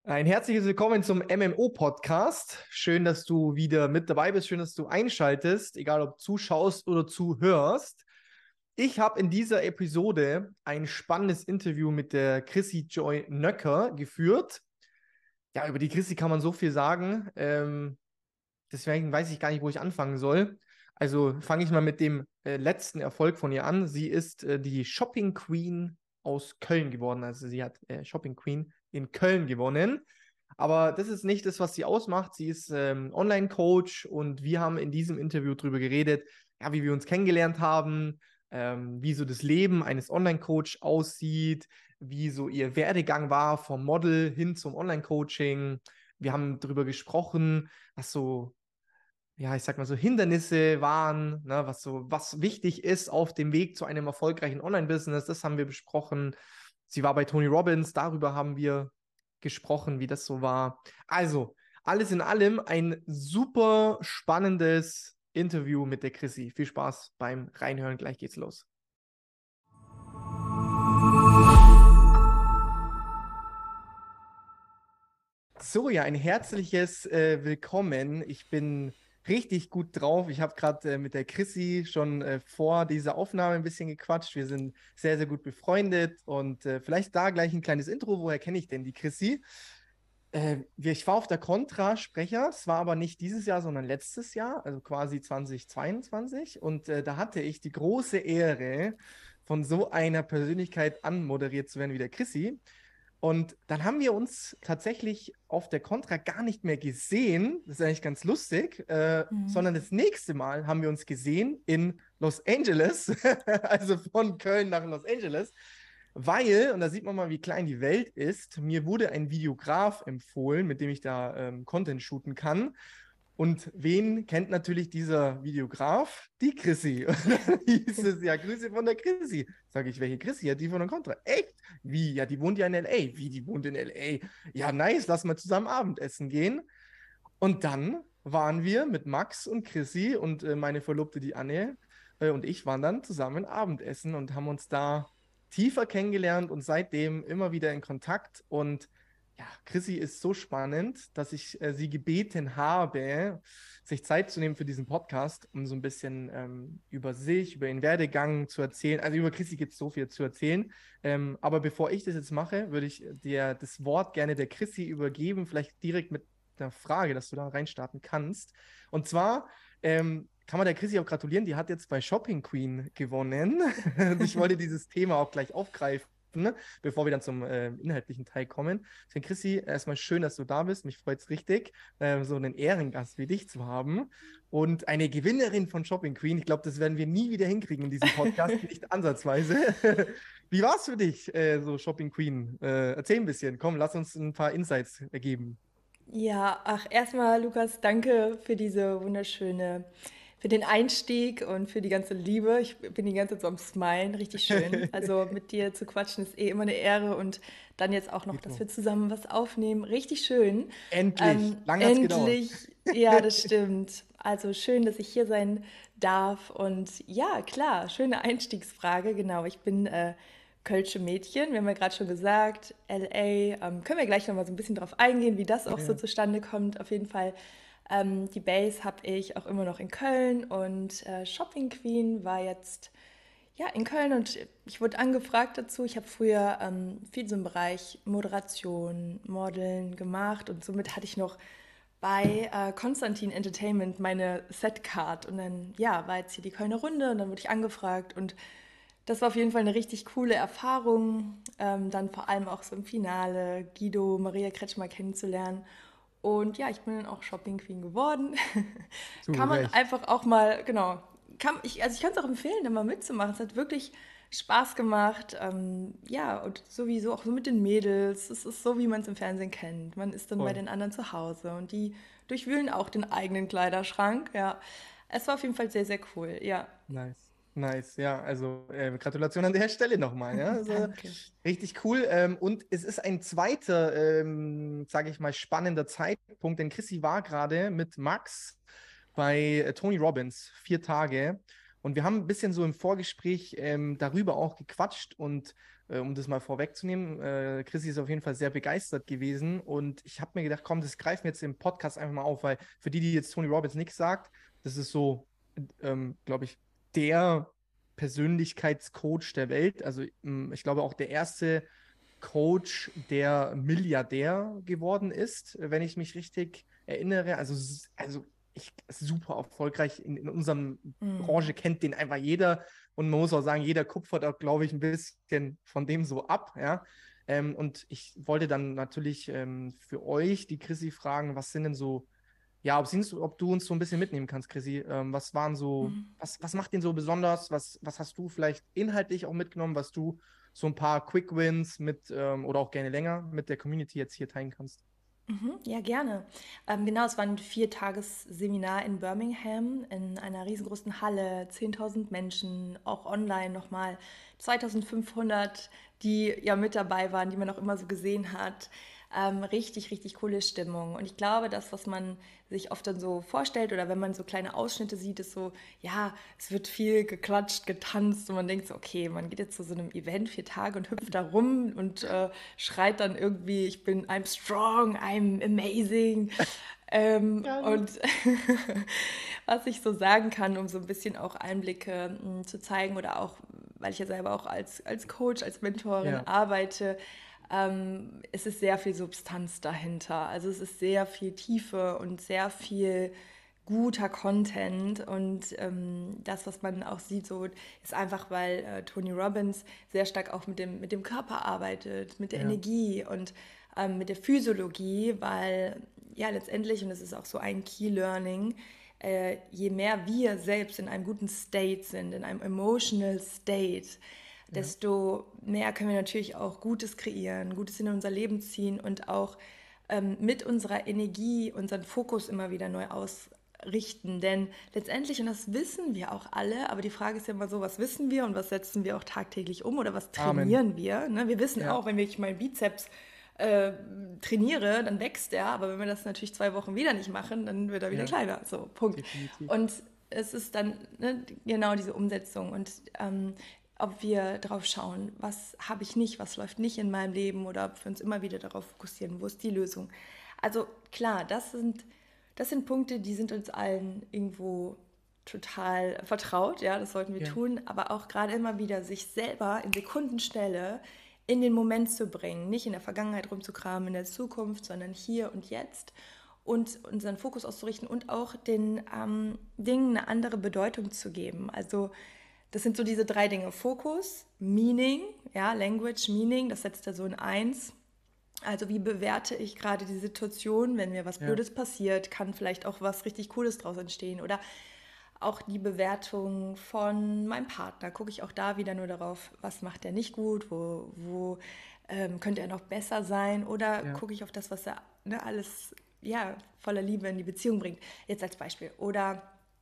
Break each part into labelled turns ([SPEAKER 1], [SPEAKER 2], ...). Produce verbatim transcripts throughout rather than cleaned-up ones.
[SPEAKER 1] Ein herzliches Willkommen zum M M O-Podcast. Schön, dass du wieder mit dabei bist. Schön, dass du einschaltest, egal ob zuschaust oder zuhörst. Ich habe in dieser Episode ein spannendes Interview mit der Chrissy Joy Nöcker geführt. Ja, über die Chrissy kann man so viel sagen. Ähm, deswegen weiß ich gar nicht, wo ich anfangen soll. Also fange ich mal mit dem äh, letzten Erfolg von ihr an. Sie ist äh, die Shopping Queen aus Köln geworden. Also sie hat äh, Shopping Queen in Köln gewonnen. Aber das ist nicht das, was sie ausmacht. Sie ist ähm, Online-Coach und wir haben in diesem Interview darüber geredet, ja, wie wir uns kennengelernt haben, ähm, wie so das Leben eines Online-Coach aussieht, wie so ihr Werdegang war vom Model hin zum Online-Coaching. Wir haben darüber gesprochen, was so, ja, ich sag mal so Hindernisse waren, ne, was so, was wichtig ist auf dem Weg zu einem erfolgreichen Online-Business. Das haben wir besprochen. Sie war bei Tony Robbins, darüber haben wir gesprochen, wie das so war. Also, alles in allem ein super spannendes Interview mit der Chrissy. Viel Spaß beim Reinhören. Gleich geht's los. So, ja, ein herzliches äh, Willkommen. Ich bin richtig gut drauf. Ich habe gerade äh, mit der Chrissy schon äh, vor dieser Aufnahme ein bisschen gequatscht. Wir sind sehr, sehr gut befreundet und äh, vielleicht da gleich ein kleines Intro. Woher kenne ich denn die Chrissy? Äh, wir- ich war auf der Contra-Sprecher, es war aber nicht dieses Jahr, sondern letztes Jahr, also quasi zwanzig zweiundzwanzig. Und äh, da hatte ich die große Ehre, von so einer Persönlichkeit anmoderiert zu werden wie der Chrissy. Und dann haben wir uns tatsächlich auf der Contra gar nicht mehr gesehen. Das ist eigentlich ganz lustig. Äh,
[SPEAKER 2] Mhm.
[SPEAKER 1] sondern das nächste Mal haben wir uns gesehen in Los Angeles, also von Köln nach Los Angeles. Weil, und da sieht man mal, wie klein die Welt ist, mir wurde ein Videograf empfohlen, mit dem ich da ähm, Content shooten kann. Und wen kennt natürlich dieser Videograf? Die Chrissy. Und dann hieß es, ja, Grüße von der Chrissy. Sage ich, welche Chrissy? Ja, die von der Contra. Echt? Wie? Ja, die wohnt ja in L A. Wie, die wohnt in L A? Ja, nice, lass mal zusammen Abendessen gehen. Und dann waren wir mit Max und Chrissy und äh, meine Verlobte, die Anne, äh, und ich waren dann zusammen Abendessen und haben uns da tiefer kennengelernt und seitdem immer wieder in Kontakt. Und ja, Chrissy ist so spannend, dass ich äh, sie gebeten habe, sich Zeit zu nehmen für diesen Podcast, um so ein bisschen ähm, über sich, über ihren Werdegang zu erzählen. Also über Chrissy gibt es so viel zu erzählen. Ähm, aber bevor ich das jetzt mache, würde ich dir das Wort gerne der Chrissy übergeben, vielleicht direkt mit einer Frage, dass du da reinstarten kannst. Und zwar ähm, kann man der Chrissy auch gratulieren, die hat jetzt bei Shopping Queen gewonnen. Und ich wollte dieses Thema auch gleich aufgreifen, ne, bevor wir dann zum äh, inhaltlichen Teil kommen. Deswegen, Chrissy, erstmal schön, dass du da bist. Mich freut es richtig, äh, so einen Ehrengast wie dich zu haben. Und eine Gewinnerin von Shopping Queen. Ich glaube, das werden wir nie wieder hinkriegen in diesem Podcast, nicht ansatzweise. Wie war es für dich, äh, so Shopping Queen? Äh, erzähl ein bisschen. Komm, lass uns ein paar Insights geben.
[SPEAKER 2] Ja, ach, erstmal, Lukas, danke für diese wunderschöne, für den Einstieg und für die ganze Liebe. Ich bin die ganze Zeit so am Smilen, richtig schön. Also mit dir zu quatschen ist eh immer eine Ehre und dann jetzt auch noch, dass
[SPEAKER 1] Dito.
[SPEAKER 2] wir zusammen was aufnehmen, richtig schön.
[SPEAKER 1] Endlich.
[SPEAKER 2] Ähm,
[SPEAKER 1] Lange hat es gedauert.
[SPEAKER 2] endlich, ja, das stimmt. Also schön, dass ich hier sein darf und ja, klar, schöne Einstiegsfrage, genau. Ich bin äh, Kölsche Mädchen, wir haben ja gerade schon gesagt, L A, ähm, können wir gleich noch mal so ein bisschen drauf eingehen, wie das auch so
[SPEAKER 1] Ja.
[SPEAKER 2] zustande kommt. Auf jeden Fall, ähm, die Base habe ich auch immer noch in Köln und äh, Shopping Queen war jetzt ja in Köln und ich wurde angefragt dazu. Ich habe früher ähm, viel so im Bereich Moderation, Modeln gemacht und somit hatte ich noch bei äh, Konstantin Entertainment meine Setcard und dann ja war jetzt hier die Kölner Runde und dann wurde ich angefragt und das war auf jeden Fall eine richtig coole Erfahrung. Ähm, dann vor allem auch so im Finale Guido, Maria Kretschmer kennenzulernen. Und ja, ich bin dann auch Shopping Queen geworden.
[SPEAKER 1] Zu
[SPEAKER 2] Kann man
[SPEAKER 1] Recht.
[SPEAKER 2] einfach auch mal, genau, kann, ich, also ich kann es auch empfehlen, da mal mitzumachen. Es hat wirklich Spaß gemacht. Ähm, ja, und sowieso auch so mit den Mädels. Es ist so, wie man es im Fernsehen kennt. Man ist dann bei
[SPEAKER 1] Voll.
[SPEAKER 2] den anderen zu Hause und die durchwühlen auch den eigenen Kleiderschrank. Ja, es war auf jeden Fall sehr, sehr cool. Ja,
[SPEAKER 1] Nice. Nice. Ja, also äh, Gratulation an der Stelle nochmal. Ja, also,
[SPEAKER 2] danke.
[SPEAKER 1] richtig cool. Ähm, und es ist ein zweiter, ähm, sage ich mal, spannender Zeitpunkt, denn Chrissy war gerade mit Max bei äh, Tony Robbins vier Tage. Und wir haben ein bisschen so im Vorgespräch ähm, darüber auch gequatscht und äh, um das mal vorwegzunehmen, äh, Chrissy ist auf jeden Fall sehr begeistert gewesen und ich habe mir gedacht, komm, das greifen wir jetzt im Podcast einfach mal auf, weil für die, die jetzt Tony Robbins nichts sagt, das ist so, ähm, glaube ich, der Persönlichkeitscoach der Welt. Also ähm, ich glaube auch der erste Coach, der Milliardär geworden ist, wenn ich mich richtig erinnere. Also, s- also ich, super erfolgreich in, in unserem
[SPEAKER 2] Mhm.
[SPEAKER 1] Branche, kennt den einfach jeder. Und man muss auch sagen, jeder kupfert auch, glaube ich, ein bisschen von dem so ab. Ja? Ähm, und ich wollte dann natürlich ähm, für euch, die Chrissy, fragen, was sind denn so, ja, ob, sie uns, ob du uns so ein bisschen mitnehmen kannst, Chrissy. Ähm, was waren so,
[SPEAKER 2] Mhm.
[SPEAKER 1] was, was macht den so besonders? Was, was hast du vielleicht inhaltlich auch mitgenommen, was du so ein paar Quick Wins mit ähm, oder auch gerne länger mit der Community jetzt hier teilen kannst?
[SPEAKER 2] Mhm, ja, gerne. Ähm, genau, es war ein Viertagesseminar in Birmingham in einer riesengroßen Halle, zehntausend Menschen, auch online nochmal zweitausendfünfhundert, die ja mit dabei waren, die man auch immer so gesehen hat. Ähm, richtig, richtig coole Stimmung. Und ich glaube, das, was man sich oft dann so vorstellt oder wenn man so kleine Ausschnitte sieht, ist so, ja, es wird viel geklatscht, getanzt und man denkt so, okay, man geht jetzt zu so einem Event vier Tage und hüpft da rum und äh, schreit dann irgendwie, ich bin, I'm strong, I'm amazing. Ähm,
[SPEAKER 1] Geil.
[SPEAKER 2] und was ich so sagen kann, um so ein bisschen auch Einblicke mh, zu zeigen oder auch, weil ich ja selber auch als, als Coach, als Mentorin
[SPEAKER 1] Ja,
[SPEAKER 2] arbeite, ähm, es ist sehr viel Substanz dahinter. Also es ist sehr viel Tiefe und sehr viel guter Content und ähm, das, was man auch sieht, so ist einfach, weil äh, Tony Robbins sehr stark auch mit dem, mit dem Körper arbeitet, mit der
[SPEAKER 1] ja,
[SPEAKER 2] Energie und ähm, mit der Physiologie, weil ja letztendlich, und das ist auch so ein Key Learning, äh, je mehr wir selbst in einem guten State sind, in einem emotional State,
[SPEAKER 1] ja,
[SPEAKER 2] desto mehr können wir natürlich auch Gutes kreieren, Gutes in unser Leben ziehen und auch ähm, mit unserer Energie unseren Fokus immer wieder neu ausrichten. Denn letztendlich, und das wissen wir auch alle, aber die Frage ist ja immer so, was wissen wir und was setzen wir auch tagtäglich um oder was
[SPEAKER 1] Amen.
[SPEAKER 2] trainieren wir? Ne? Wir wissen
[SPEAKER 1] Ja,
[SPEAKER 2] auch, wenn ich meinen Bizeps äh, trainiere, dann wächst der, aber wenn wir das natürlich zwei Wochen wieder nicht machen, dann wird er wieder
[SPEAKER 1] ja,
[SPEAKER 2] kleiner. So, Punkt.
[SPEAKER 1] definitiv.
[SPEAKER 2] Und es ist dann ne, genau diese Umsetzung und ähm, ob wir drauf schauen, was habe ich nicht, was läuft nicht in meinem Leben oder ob wir uns immer wieder darauf fokussieren, wo ist die Lösung. Also klar, das sind, das sind Punkte, die sind uns allen irgendwo total vertraut, ja, das sollten wir
[SPEAKER 1] Ja,
[SPEAKER 2] tun, aber auch gerade immer wieder sich selber in Sekundenschnelle in den Moment zu bringen, nicht in der Vergangenheit rumzukramen, in der Zukunft, sondern hier und jetzt und unseren Fokus auszurichten und auch den ähm, Dingen eine andere Bedeutung zu geben. Also das sind so diese drei Dinge. Fokus, Meaning, ja, Language, Meaning, das setzt er so in eins. Also wie bewerte ich gerade die Situation, wenn mir was
[SPEAKER 1] ja,
[SPEAKER 2] Blödes passiert, kann vielleicht auch was richtig Cooles draus entstehen. Oder auch die Bewertung von meinem Partner. Gucke ich auch da wieder nur darauf, was macht er nicht gut, wo, wo ähm, könnte er noch besser sein. Oder
[SPEAKER 1] ja,
[SPEAKER 2] gucke ich auf das, was er ne, alles ja, voller Liebe in die Beziehung bringt. Jetzt als Beispiel. Oder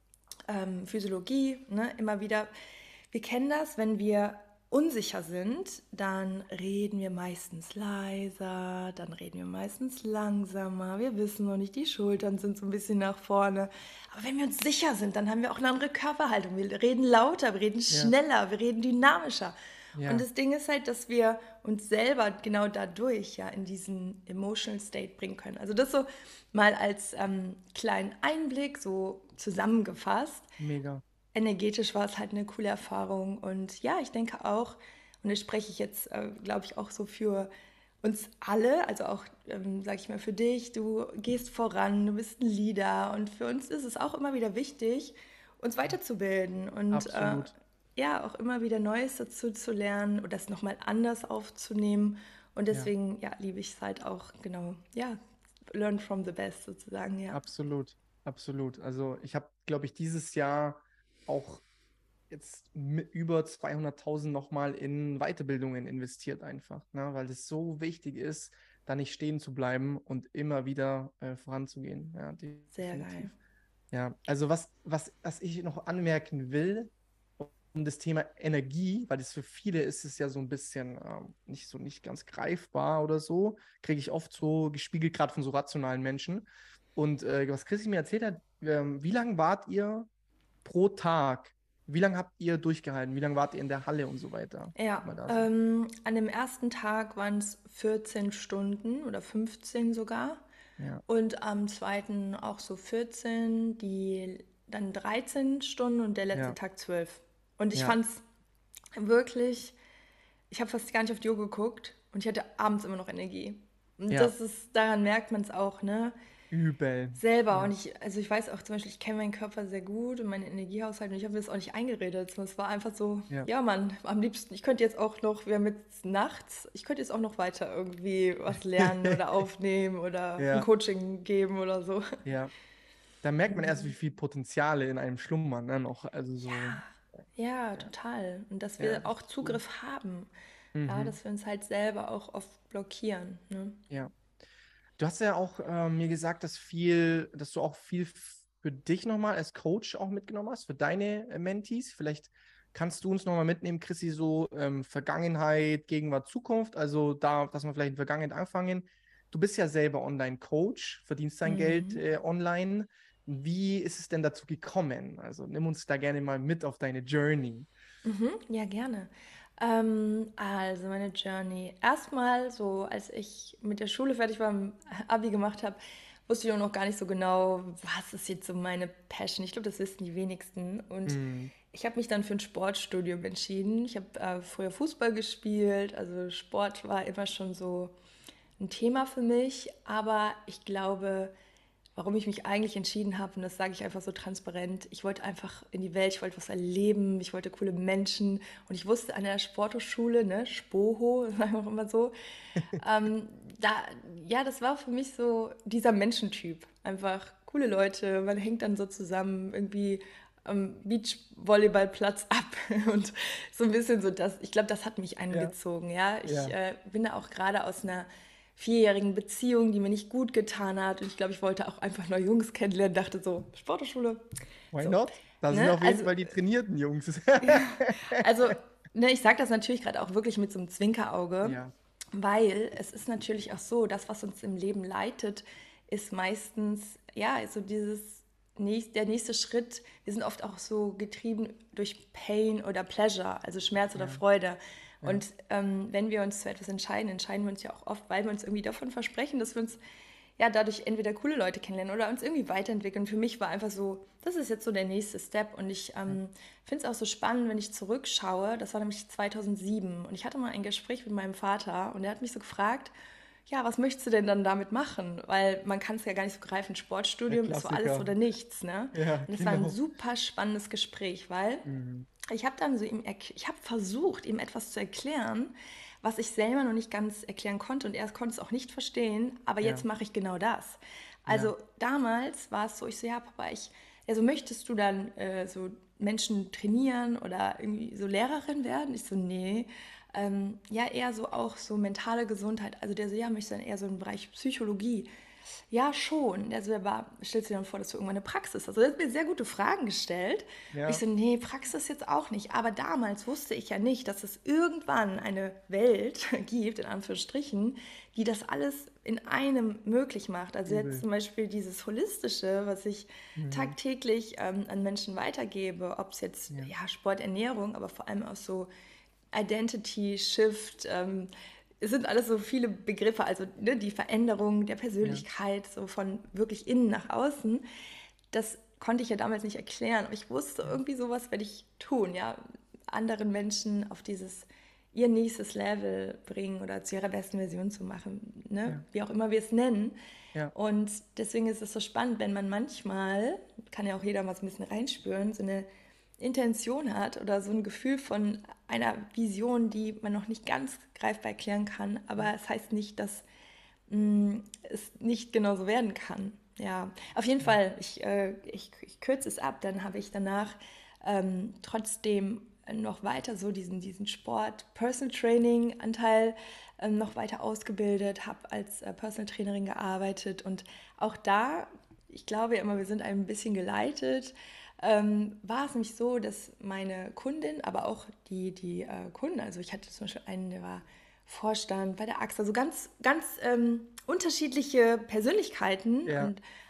[SPEAKER 2] ähm, Physiologie, ne, immer wieder. Wir kennen das, wenn wir unsicher sind, dann reden wir meistens leiser, dann reden wir meistens langsamer, wir wissen noch nicht, die Schultern sind so ein bisschen nach vorne. Aber wenn wir uns sicher sind, dann haben wir auch eine andere Körperhaltung. Wir reden lauter, wir reden
[SPEAKER 1] ja,
[SPEAKER 2] schneller, wir reden dynamischer. Und
[SPEAKER 1] ja,
[SPEAKER 2] das Ding ist halt, dass wir uns selber genau dadurch ja in diesen emotional state bringen können. Also das so mal als ähm, kleinen Einblick so zusammengefasst.
[SPEAKER 1] mega.
[SPEAKER 2] Energetisch war es halt eine coole Erfahrung und ja, ich denke auch, und das spreche ich jetzt, äh, glaube ich, auch so für uns alle, also auch, ähm, sage ich mal, für dich, du gehst voran, du bist ein Leader und für uns ist es auch immer wieder wichtig, uns weiterzubilden und äh,
[SPEAKER 1] Absolut.
[SPEAKER 2] ja, auch immer wieder Neues dazu zu lernen und das nochmal anders aufzunehmen und
[SPEAKER 1] Ja,
[SPEAKER 2] deswegen, ja, liebe ich es halt auch, genau, ja, learn from the best sozusagen, ja.
[SPEAKER 1] absolut. Absolut. Also ich habe, glaube ich, dieses Jahr auch jetzt mit über zweihunderttausend nochmal in Weiterbildungen investiert einfach, ne? Weil es so wichtig ist, da nicht stehen zu bleiben und immer wieder äh, voranzugehen. Ja,
[SPEAKER 2] Sehr geil.
[SPEAKER 1] definitiv. Ja, also was, was, was ich noch anmerken will, um das Thema Energie, weil das für viele ist es ja so ein bisschen ähm, nicht so nicht ganz greifbar oder so, kriege ich oft so gespiegelt, gerade von so rationalen Menschen. Und äh, was Chrissy mir erzählt hat, ähm, wie lange wart ihr pro Tag Wie lange habt ihr durchgehalten? Wie lange wart ihr in der Halle und so weiter?
[SPEAKER 2] Ja,
[SPEAKER 1] Mal da so.
[SPEAKER 2] ähm, an dem ersten Tag waren es vierzehn Stunden oder fünfzehn sogar.
[SPEAKER 1] Ja,
[SPEAKER 2] Und am zweiten auch so vierzehn, die dann dreizehn Stunden und der letzte
[SPEAKER 1] ja,
[SPEAKER 2] Tag zwölf. Und ich
[SPEAKER 1] ja,
[SPEAKER 2] fand es wirklich, ich habe fast gar nicht auf die Uhr geguckt und ich hatte abends immer noch Energie. Und
[SPEAKER 1] ja,
[SPEAKER 2] das ist, daran merkt man es auch, ne?
[SPEAKER 1] übel.
[SPEAKER 2] Selber. Und
[SPEAKER 1] Ja.
[SPEAKER 2] ich, also ich weiß auch zum Beispiel, ich kenne meinen Körper sehr gut und meinen Energiehaushalt und ich habe mir das auch nicht eingeredet. sondern Es war einfach so,
[SPEAKER 1] Ja.
[SPEAKER 2] ja Mann, am liebsten, ich könnte jetzt auch noch, wir haben jetzt nachts, ich könnte jetzt auch noch weiter irgendwie was lernen oder aufnehmen oder ein
[SPEAKER 1] Ja,
[SPEAKER 2] Coaching geben oder so.
[SPEAKER 1] ja. Da merkt man erst, wie viel Potenziale in einem schlummern, ne, noch. Also so,
[SPEAKER 2] Ja,
[SPEAKER 1] ja,
[SPEAKER 2] total. Und dass
[SPEAKER 1] ja,
[SPEAKER 2] wir
[SPEAKER 1] das
[SPEAKER 2] auch
[SPEAKER 1] ist cool.
[SPEAKER 2] Zugriff haben. Ja,
[SPEAKER 1] Mhm.
[SPEAKER 2] dass wir uns halt selber auch oft blockieren. Ne?
[SPEAKER 1] Ja. Du hast ja auch äh, mir gesagt, dass viel, dass du auch viel f- für dich nochmal als Coach auch mitgenommen hast, für deine äh, Mentees. Vielleicht kannst du uns nochmal mitnehmen, Chrissy, so ähm, Vergangenheit, Gegenwart, Zukunft. Also da, dass wir vielleicht in der Vergangenheit anfangen. Du bist ja selber Online-Coach, verdienst dein Geld
[SPEAKER 2] Mhm.
[SPEAKER 1] äh, online. Wie ist es denn dazu gekommen? Also nimm uns da gerne mal mit auf deine Journey.
[SPEAKER 2] Mhm, ja, gerne. Ähm, also meine Journey. Erstmal so, als ich mit der Schule fertig war, im Abi gemacht habe, wusste ich auch noch gar nicht so genau, was ist jetzt so meine Passion. Ich glaube, das wissen die wenigsten. Und
[SPEAKER 1] Mm,
[SPEAKER 2] ich habe mich dann für ein Sportstudium entschieden. Ich habe äh, früher Fußball gespielt, also Sport war immer schon so ein Thema für mich. Aber ich glaube, warum ich mich eigentlich entschieden habe, und das sage ich einfach so transparent, ich wollte einfach in die Welt, ich wollte was erleben, ich wollte coole Menschen und ich wusste an der Sporthochschule, ne, Spoho, sagen wir auch immer so, ähm, da, ja, das war für mich so dieser Menschentyp. Einfach coole Leute, man hängt dann so zusammen irgendwie am Beachvolleyballplatz ab und so ein bisschen so das, ich glaube, das hat mich
[SPEAKER 1] ja,
[SPEAKER 2] angezogen, ja. Ich
[SPEAKER 1] ja,
[SPEAKER 2] äh, bin da auch gerade aus einer vierjährigen Beziehung, die mir nicht gut getan hat und ich glaube, ich wollte auch einfach neue Jungs kennenlernen, dachte so, Sportschule,
[SPEAKER 1] why
[SPEAKER 2] so,
[SPEAKER 1] not? Das sind
[SPEAKER 2] ne,
[SPEAKER 1] auf jeden
[SPEAKER 2] also,
[SPEAKER 1] Fall die trainierten Jungs.
[SPEAKER 2] also, ne, ich sage das natürlich gerade auch wirklich mit so einem Zwinkerauge,
[SPEAKER 1] Ja,
[SPEAKER 2] weil es ist natürlich auch so, das, was uns im Leben leitet, ist meistens, ja, so dieses, nächst, der nächste Schritt. Wir sind oft auch so getrieben durch Pain oder Pleasure, also Schmerz oder
[SPEAKER 1] ja,
[SPEAKER 2] Freude.
[SPEAKER 1] ja.
[SPEAKER 2] Und ähm, wenn wir uns zu etwas entscheiden, entscheiden wir uns ja auch oft, weil wir uns irgendwie davon versprechen, dass wir uns ja dadurch entweder coole Leute kennenlernen oder uns irgendwie weiterentwickeln. Für mich war einfach so, das ist jetzt so der nächste Step. Und ich
[SPEAKER 1] Ja.
[SPEAKER 2] ähm, finde es auch so spannend, wenn ich zurückschaue. Das war nämlich zweitausendsieben und ich hatte mal ein Gespräch mit meinem Vater und er hat mich so gefragt, ja, was möchtest du denn dann damit machen? Weil man kann es ja gar nicht so greifen.
[SPEAKER 1] Der
[SPEAKER 2] Sportstudium ist so alles
[SPEAKER 1] Klassiker.
[SPEAKER 2] oder nichts, ne?
[SPEAKER 1] Ja,
[SPEAKER 2] Und es war ein
[SPEAKER 1] genau.
[SPEAKER 2] super spannendes Gespräch, weil
[SPEAKER 1] Mhm.
[SPEAKER 2] ich habe dann so ihm, ich habe versucht, ihm etwas zu erklären, was ich selber noch nicht ganz erklären konnte und er konnte es auch nicht verstehen, aber jetzt
[SPEAKER 1] Ja,
[SPEAKER 2] mache ich genau das.
[SPEAKER 1] ja,
[SPEAKER 2] Also damals war es so, ich so, ja, Papa, ich, also möchtest du dann äh, so Menschen trainieren oder irgendwie so Lehrerin werden? Ich so, nee. Ähm, ja, eher so auch so mentale Gesundheit. Also der so, ja, möchte dann eher so im Bereich Psychologie. Ja, schon. Also er war, stellst dir dann vor, dass du irgendwann eine Praxis hast. Also er hat mir sehr gute Fragen gestellt. Und ich
[SPEAKER 1] ja,
[SPEAKER 2] so, nee, Praxis jetzt auch nicht. Aber damals wusste ich ja nicht, dass es irgendwann eine Welt gibt, in Anführungsstrichen, die das alles in einem möglich macht. Also jetzt
[SPEAKER 1] übel.
[SPEAKER 2] zum Beispiel dieses Holistische, was ich
[SPEAKER 1] Mhm.
[SPEAKER 2] tagtäglich ähm, an Menschen weitergebe, ob es jetzt
[SPEAKER 1] Ja,
[SPEAKER 2] ja, Sport, Ernährung, aber vor allem auch so Identity, Shift, ähm, es sind alles so viele Begriffe, also ne, die Veränderung der
[SPEAKER 1] ja,
[SPEAKER 2] Persönlichkeit, so von wirklich innen nach außen, das konnte ich ja damals nicht erklären, aber ich wusste,
[SPEAKER 1] ja,
[SPEAKER 2] irgendwie sowas werde ich tun, ja, anderen Menschen auf dieses ihr nächstes Level bringen oder zu ihrer besten Version zu machen, ne?
[SPEAKER 1] ja,
[SPEAKER 2] Wie auch immer wir es nennen.
[SPEAKER 1] ja,
[SPEAKER 2] Und deswegen ist es so spannend, wenn man manchmal, kann ja auch jeder mal so ein bisschen reinspüren, so eine Intention hat oder so ein Gefühl von einer Vision, die man noch nicht ganz greifbar erklären kann, aber es heißt nicht, dass mh, es nicht genauso werden kann. Ja, auf jeden
[SPEAKER 1] ja,
[SPEAKER 2] Fall, ich, äh, ich, ich kürze es ab, dann habe ich danach ähm, trotzdem noch weiter so diesen, diesen Sport-Personal-Training-Anteil ähm, noch weiter ausgebildet, habe als äh, Personal Trainerin gearbeitet und auch da, ich glaube ja immer, wir sind ein bisschen geleitet, ähm, war es nämlich so, dass meine Kundin, aber auch die, die äh, Kunden, also ich hatte zum Beispiel einen, der war Vorstand bei der A X A, also ganz, ganz ähm, unterschiedliche Persönlichkeiten
[SPEAKER 1] ja,
[SPEAKER 2] und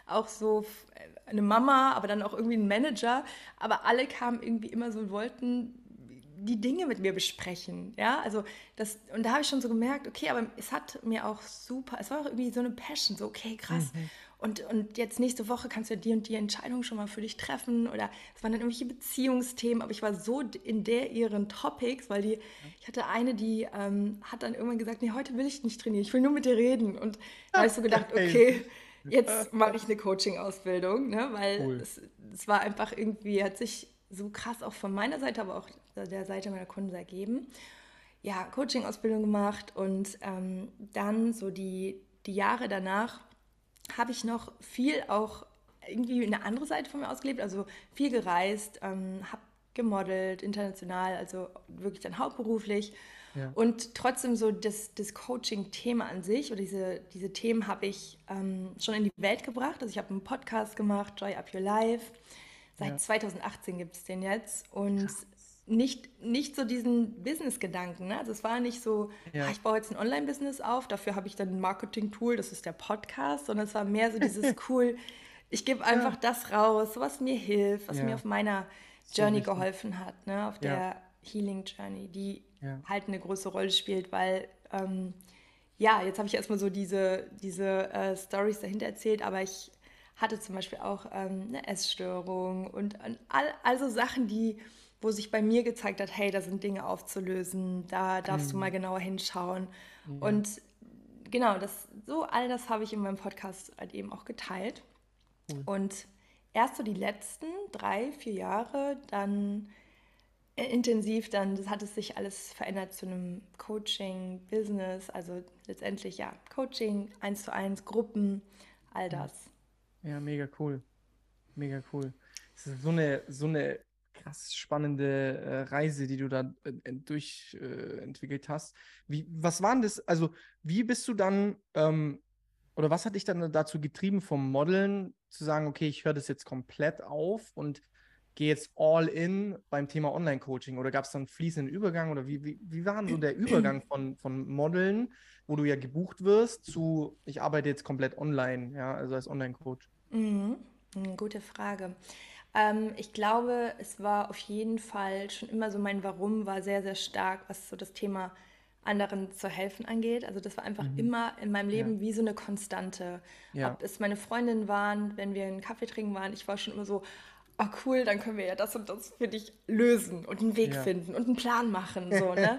[SPEAKER 2] auch so f- eine Mama, aber dann auch irgendwie ein Manager. Aber alle kamen irgendwie immer so und wollten die Dinge mit mir besprechen. Ja, also das, und da habe ich schon so gemerkt, okay, aber es hat mir auch super, es war auch irgendwie so eine Passion, so, okay, krass.
[SPEAKER 1] Mhm.
[SPEAKER 2] Und, und jetzt nächste Woche kannst du ja die und die Entscheidung schon mal für dich treffen. Oder es waren dann irgendwelche Beziehungsthemen, aber ich war so in der ihren Topics, weil die, ich hatte eine, die ähm, hat dann irgendwann gesagt, nee, heute will ich nicht trainieren, ich will nur mit dir reden. Und da habe ich so gedacht,
[SPEAKER 1] Geil.
[SPEAKER 2] okay, jetzt mache ich eine Coaching-Ausbildung, ne? Weil
[SPEAKER 1] Cool.
[SPEAKER 2] es, es war einfach irgendwie, hat sich so krass auch von meiner Seite, aber auch der Seite meiner Kunden ergeben. Ja, Coaching-Ausbildung gemacht und ähm, dann so die, die Jahre danach habe ich noch viel auch irgendwie eine andere Seite von mir ausgelebt, also viel gereist, ähm, habe gemodelt, international, also wirklich dann hauptberuflich.
[SPEAKER 1] Ja.
[SPEAKER 2] Und trotzdem so das, das Coaching-Thema an sich oder diese, diese Themen habe ich ähm, schon in die Welt gebracht. Also ich habe einen Podcast gemacht, Joy Up Your Life. Seit
[SPEAKER 1] Ja.
[SPEAKER 2] zwanzig achtzehn gibt es den jetzt und
[SPEAKER 1] Krass.
[SPEAKER 2] nicht, nicht so diesen Business-Gedanken. Ne? Also es war nicht so, ah,
[SPEAKER 1] Ja.
[SPEAKER 2] ich baue jetzt ein Online-Business auf, dafür habe ich dann ein Marketing-Tool, das ist der Podcast, sondern es war mehr so dieses cool, ich gebe einfach
[SPEAKER 1] Ja.
[SPEAKER 2] das raus, was mir hilft, was mir
[SPEAKER 1] Ja.
[SPEAKER 2] auf meiner
[SPEAKER 1] So
[SPEAKER 2] Journey
[SPEAKER 1] wichtig.
[SPEAKER 2] geholfen hat, ne? Auf
[SPEAKER 1] Ja.
[SPEAKER 2] der Healing Journey, die
[SPEAKER 1] Ja.
[SPEAKER 2] halt eine große Rolle spielt, weil ähm, ja, jetzt habe ich erstmal so diese, diese äh, Stories dahinter erzählt, aber ich hatte zum Beispiel auch ähm, eine Essstörung und an all, also Sachen, die, wo sich bei mir gezeigt hat, hey, da sind Dinge aufzulösen, da darfst du mal
[SPEAKER 1] Mhm.
[SPEAKER 2] genauer hinschauen.
[SPEAKER 1] Ja.
[SPEAKER 2] Und genau, das, so all das habe ich in meinem Podcast halt eben auch geteilt.
[SPEAKER 1] Cool.
[SPEAKER 2] Und erst so die letzten drei, vier Jahre, dann äh, intensiv, dann das hat es sich alles verändert zu einem Coaching, Business, also letztendlich ja, Coaching, eins zu eins, Gruppen, all
[SPEAKER 1] Ja.
[SPEAKER 2] das.
[SPEAKER 1] Ja, mega cool. Mega cool. Es ist so eine, so eine krass spannende äh, Reise, die du da äh, durch äh, entwickelt hast. Wie, was waren das? Also, wie bist du dann, ähm, oder was hat dich dann dazu getrieben, vom Modeln zu sagen, okay, ich höre das jetzt komplett auf und gehe jetzt all in beim Thema Online-Coaching? Oder gab es dann einen fließenden Übergang? Oder wie, wie, wie war denn so der Übergang von, von Modeln, wo du ja gebucht wirst, zu ich arbeite jetzt komplett online, ja, also als Online-Coach?
[SPEAKER 2] Mhm. Mhm, gute Frage. Ähm, ich glaube, es war auf jeden Fall schon immer so, mein Warum war sehr, sehr stark, was so das Thema anderen zu helfen angeht. Also das war einfach
[SPEAKER 1] Mhm.
[SPEAKER 2] immer in meinem
[SPEAKER 1] Ja,
[SPEAKER 2] Leben wie so eine Konstante.
[SPEAKER 1] ja,
[SPEAKER 2] Ob es meine Freundinnen waren, wenn wir einen Kaffee trinken waren, ich war schon immer so, ah cool, dann können wir ja das und das für dich lösen und einen Weg
[SPEAKER 1] ja.
[SPEAKER 2] finden und einen Plan machen, so, ne?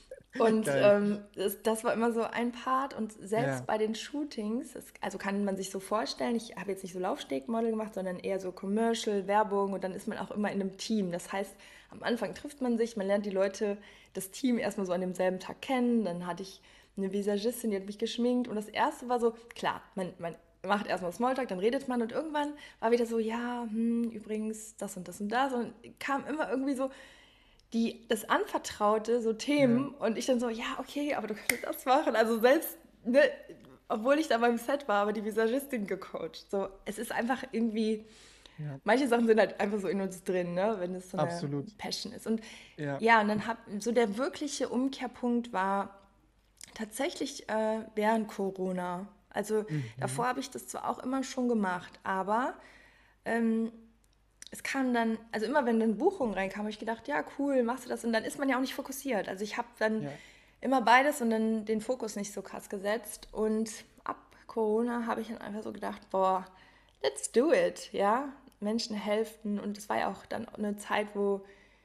[SPEAKER 2] Und
[SPEAKER 1] Geil.
[SPEAKER 2] ähm, das, das war immer so ein Part. Und selbst
[SPEAKER 1] Ja,
[SPEAKER 2] bei den Shootings, das, also kann man sich so vorstellen, ich habe jetzt nicht so Laufstegmodel gemacht, sondern eher so Commercial, Werbung und dann ist man auch immer in einem Team. Das heißt, am Anfang trifft man sich, man lernt die Leute, das Team erstmal so an demselben Tag kennen. Dann hatte ich eine Visagistin, die hat mich geschminkt und das erste war so, klar, man, man macht erstmal Smalltalk, dann redet man und irgendwann war wieder so, ja, hm, übrigens das und das und das und kam immer irgendwie so die das anvertraute, so
[SPEAKER 1] ja,
[SPEAKER 2] Themen und ich dann so, ja, okay, aber du kannst das machen. Also selbst, ne, obwohl ich da beim Set war, aber die Visagistin gecoacht. So, es ist einfach irgendwie,
[SPEAKER 1] ja,
[SPEAKER 2] manche Sachen sind halt einfach so in uns drin, ne, wenn es so eine
[SPEAKER 1] absolut.
[SPEAKER 2] Passion ist. Und
[SPEAKER 1] Ja.
[SPEAKER 2] ja, und dann hab, so der wirkliche Umkehrpunkt war tatsächlich äh, während Corona. Also davor
[SPEAKER 1] Mhm.
[SPEAKER 2] habe ich das zwar auch immer schon gemacht, aber ähm, es kam dann, also immer wenn dann Buchungen reinkamen, habe ich gedacht, ja, cool, machst du das? Und dann ist man ja auch nicht fokussiert. Also ich habe dann
[SPEAKER 1] Ja,
[SPEAKER 2] immer beides und dann den Fokus nicht so krass gesetzt. Und ab Corona habe ich dann einfach so gedacht, boah, let's do it, ja. Menschen helfen. Und es war ja auch dann eine Zeit, wo,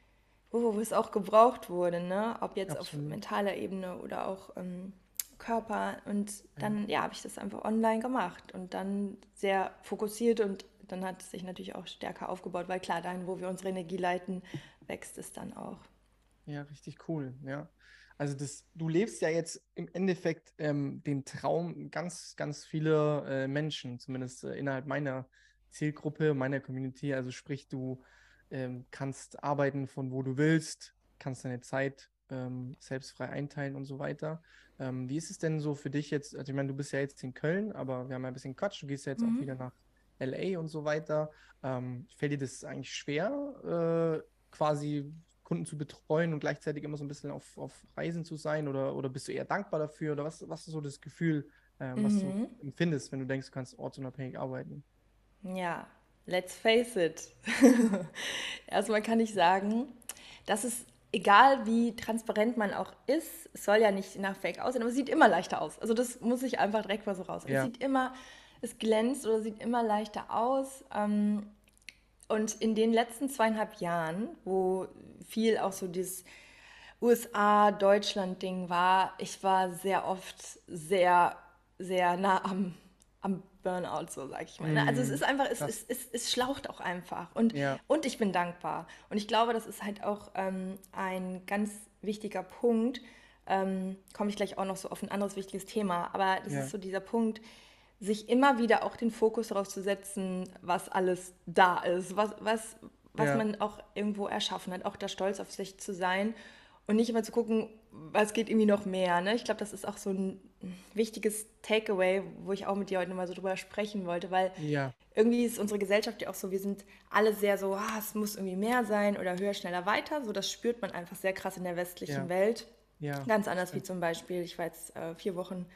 [SPEAKER 2] wo, wo es auch gebraucht wurde, ne? Ob jetzt auf
[SPEAKER 1] absolut.
[SPEAKER 2] mentaler Ebene oder auch ähm, Körper. Und
[SPEAKER 1] Ja.
[SPEAKER 2] dann, ja, habe ich das einfach online gemacht und dann sehr fokussiert und dann hat es sich natürlich auch stärker aufgebaut, weil klar, dahin, wo wir unsere Energie leiten, wächst es dann auch.
[SPEAKER 1] Ja, richtig cool. Ja. Also das, du lebst ja jetzt im Endeffekt ähm, den Traum ganz, ganz vieler äh, Menschen, zumindest äh, innerhalb meiner Zielgruppe, meiner Community. Also sprich, du ähm, kannst arbeiten von wo du willst, kannst deine Zeit ähm, selbst frei einteilen und so weiter. Ähm, wie ist es denn so für dich jetzt? Also ich meine, du bist ja jetzt in Köln, aber wir haben ja ein bisschen Quatsch. Du gehst ja jetzt auch
[SPEAKER 2] Mhm.
[SPEAKER 1] wieder nach L A und so weiter. Ähm, fällt dir das eigentlich schwer, äh, quasi Kunden zu betreuen und gleichzeitig immer so ein bisschen auf, auf Reisen zu sein? Oder, oder bist du eher dankbar dafür? Oder was, was ist so das Gefühl, ähm, was du
[SPEAKER 2] Mhm.
[SPEAKER 1] empfindest, wenn du denkst, du kannst ortsunabhängig arbeiten?
[SPEAKER 2] Ja, let's face it. Erstmal kann ich sagen, dass es, egal wie transparent man auch ist, es soll ja nicht nach Fake aussehen, aber es sieht immer leichter aus. Also das muss ich einfach direkt mal so raus. Es
[SPEAKER 1] Ja,
[SPEAKER 2] sieht immer, es glänzt oder sieht immer leichter aus. Ähm, und in den letzten zweieinhalb Jahren, wo viel auch so dieses U S A-Deutschland-Ding war, ich war sehr oft sehr, sehr nah am, am Burnout, so sag ich mal. Ne? Also es ist
[SPEAKER 1] mm,
[SPEAKER 2] einfach, es,
[SPEAKER 1] krass.
[SPEAKER 2] es, es, es schlaucht auch einfach. Und,
[SPEAKER 1] Ja,
[SPEAKER 2] und ich bin dankbar. Und ich glaube, das ist halt auch ähm, ein ganz wichtiger Punkt. Ähm, komme ich gleich auch noch so auf ein anderes wichtiges Thema. Aber das ist
[SPEAKER 1] ja,
[SPEAKER 2] so dieser Punkt, sich immer wieder auch den Fokus darauf zu setzen, was alles da ist, was, was, was
[SPEAKER 1] ja,
[SPEAKER 2] man auch irgendwo erschaffen hat, auch da stolz auf sich zu sein und nicht immer zu gucken, was geht irgendwie noch mehr. Ne? Ich glaube, das ist auch so ein wichtiges Takeaway, wo ich auch mit dir heute mal so drüber sprechen wollte, weil
[SPEAKER 1] ja,
[SPEAKER 2] irgendwie ist unsere Gesellschaft ja auch so, wir sind alle sehr so, ah, es muss irgendwie mehr sein oder höher, schneller, weiter. So, das spürt man einfach sehr krass in der westlichen
[SPEAKER 1] ja,
[SPEAKER 2] Welt.
[SPEAKER 1] ja,
[SPEAKER 2] Ganz
[SPEAKER 1] das
[SPEAKER 2] anders wie
[SPEAKER 1] stimmt.
[SPEAKER 2] zum Beispiel, ich war jetzt äh, vier Wochen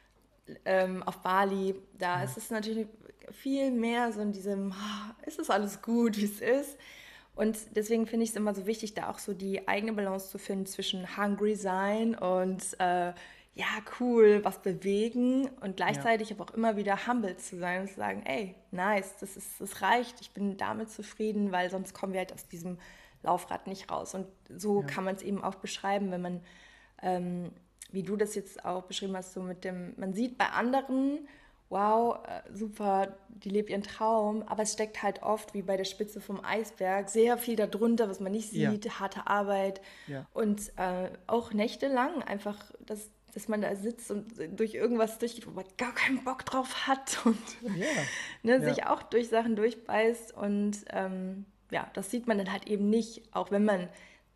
[SPEAKER 2] ähm, auf Bali, da
[SPEAKER 1] Ja,
[SPEAKER 2] ist es natürlich viel mehr so in diesem, ah, ist es alles gut, wie es ist. Und deswegen finde ich es immer so wichtig, da auch so die eigene Balance zu finden zwischen hungry sein und äh, ja, cool, was bewegen und
[SPEAKER 1] ja,
[SPEAKER 2] gleichzeitig aber auch immer wieder humble zu sein und zu sagen, ey, nice, das ist, das reicht, ich bin damit zufrieden, weil sonst kommen wir halt aus diesem Laufrad nicht raus. Und so
[SPEAKER 1] ja,
[SPEAKER 2] kann man es eben auch beschreiben, wenn man ähm, wie du das jetzt auch beschrieben hast, so mit dem, man sieht bei anderen, wow, äh, super, die lebt ihren Traum, aber es steckt halt oft, wie bei der Spitze vom Eisberg, sehr viel darunter, was man nicht
[SPEAKER 1] ja,
[SPEAKER 2] sieht, harte Arbeit
[SPEAKER 1] ja,
[SPEAKER 2] und äh, auch nächtelang einfach, dass, dass man da sitzt und durch irgendwas durchgeht, wo man gar keinen Bock drauf hat und
[SPEAKER 1] ja,
[SPEAKER 2] ne,
[SPEAKER 1] ja,
[SPEAKER 2] sich auch durch Sachen durchbeißt und ähm, ja, das sieht man dann halt eben nicht, auch wenn man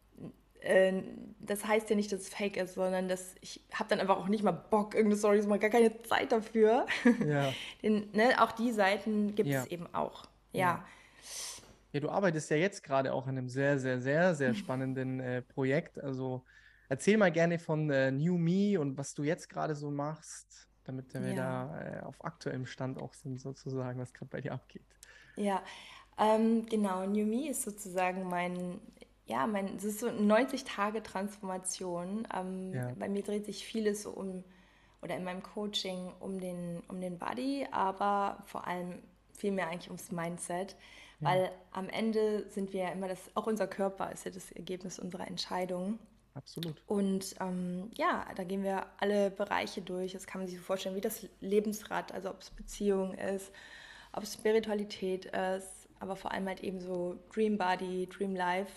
[SPEAKER 2] äh, das heißt ja nicht, dass es fake ist, sondern dass ich habe dann einfach auch nicht mal Bock, irgendeine Story zu machen, gar keine Zeit dafür.
[SPEAKER 1] ja,
[SPEAKER 2] Den, ne, auch die Seiten gibt es
[SPEAKER 1] ja,
[SPEAKER 2] eben auch.
[SPEAKER 1] ja.
[SPEAKER 2] Ja,
[SPEAKER 1] Ja, du arbeitest ja jetzt gerade auch in einem sehr, sehr, sehr, sehr spannenden äh, Projekt. Also erzähl mal gerne von äh, New Me und was du jetzt gerade so machst, damit wir
[SPEAKER 2] ja,
[SPEAKER 1] da äh, auf aktuellem Stand auch sind, sozusagen, was gerade bei dir abgeht.
[SPEAKER 2] ja. Ähm, genau, New Me ist sozusagen mein, ja, mein, es ist so eine neunzig-Tage-Transformation. Ähm,
[SPEAKER 1] Ja,
[SPEAKER 2] bei mir dreht sich vieles so um, oder in meinem Coaching um den, um den Body, aber vor allem vielmehr eigentlich ums Mindset.
[SPEAKER 1] ja,
[SPEAKER 2] Weil am Ende sind wir ja immer das, auch unser Körper ist ja das Ergebnis unserer Entscheidungen.
[SPEAKER 1] absolut.
[SPEAKER 2] Und ähm, ja, da gehen wir alle Bereiche durch. Das kann man sich so vorstellen wie das Lebensrad, also ob es Beziehung ist, ob es Spiritualität ist, aber vor allem halt eben so Dream Body, Dream Life.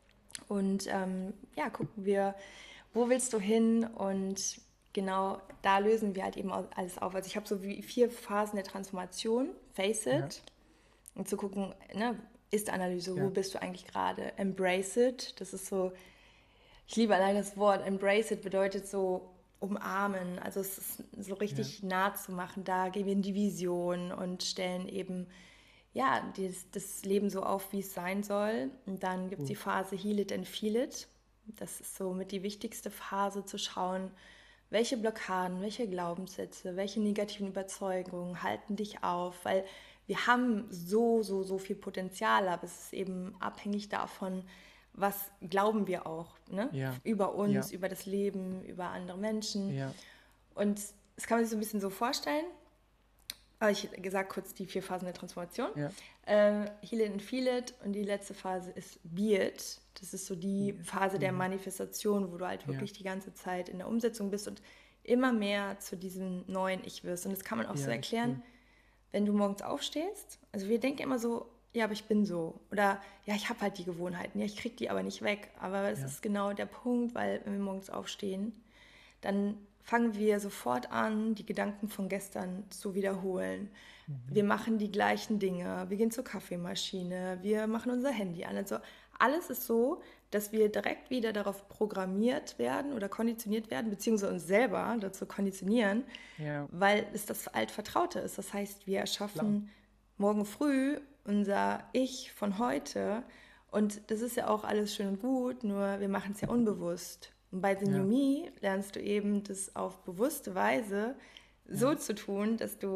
[SPEAKER 2] Und ähm, ja, gucken wir, wo willst du hin? Und genau da lösen wir halt eben alles auf. Also ich habe so wie vier Phasen der Transformation. Face
[SPEAKER 1] Ja,
[SPEAKER 2] it. Und zu gucken, ne, Ist-Analyse, wo
[SPEAKER 1] ja,
[SPEAKER 2] bist du eigentlich gerade? Embrace it. Das ist so, ich liebe allein das Wort. Embrace it bedeutet so umarmen. Also es ist so
[SPEAKER 1] ja,
[SPEAKER 2] richtig nah zu machen. Da gehen wir in die Vision und stellen eben ja, das, das Leben so auf, wie es sein soll. Und dann gibt es die
[SPEAKER 1] cool.
[SPEAKER 2] Phase Heal it and Feel it. Das ist somit die wichtigste Phase, zu schauen, welche Blockaden, welche Glaubenssätze, welche negativen Überzeugungen halten dich auf, weil wir haben so, so, so viel Potenzial, aber es ist eben abhängig davon, was glauben wir auch, ne?
[SPEAKER 1] Ja,
[SPEAKER 2] Über uns,
[SPEAKER 1] ja,
[SPEAKER 2] über das Leben, über andere Menschen.
[SPEAKER 1] ja,
[SPEAKER 2] Und das kann man sich so ein bisschen so vorstellen. Aber ich gesagt kurz die vier Phasen der Transformation.
[SPEAKER 1] ja,
[SPEAKER 2] Äh, Heal it and Feel it. Und die letzte Phase ist Be it. Das ist so die
[SPEAKER 1] ja,
[SPEAKER 2] Phase der
[SPEAKER 1] mhm,
[SPEAKER 2] Manifestation, wo du halt
[SPEAKER 1] ja,
[SPEAKER 2] wirklich die ganze Zeit in der Umsetzung bist und immer mehr zu diesem neuen Ich wirst. Und das kann man auch so
[SPEAKER 1] ja, das ist
[SPEAKER 2] erklären,
[SPEAKER 1] cool.
[SPEAKER 2] wenn du morgens aufstehst. Also wir denken immer so, ja, aber ich bin so. Oder ja, ich habe halt die Gewohnheiten. Ja, ich kriege die aber nicht weg. Aber es
[SPEAKER 1] Ja,
[SPEAKER 2] ist genau der Punkt, weil wenn wir morgens aufstehen, dann fangen wir sofort an, die Gedanken von gestern zu wiederholen. Wir
[SPEAKER 1] mhm,
[SPEAKER 2] machen die gleichen Dinge, wir gehen zur Kaffeemaschine, wir machen unser Handy an. Also alles ist so, dass wir direkt wieder darauf programmiert werden oder konditioniert werden, beziehungsweise uns selber dazu konditionieren,
[SPEAKER 1] ja,
[SPEAKER 2] weil es das Altvertraute ist. Das heißt, wir
[SPEAKER 1] klar.
[SPEAKER 2] erschaffen morgen früh unser Ich von heute und das ist ja auch alles schön und gut, nur wir machen es ja unbewusst. Und bei The New
[SPEAKER 1] Ja,
[SPEAKER 2] Me lernst du eben, das auf bewusste Weise so
[SPEAKER 1] ja,
[SPEAKER 2] zu tun, dass du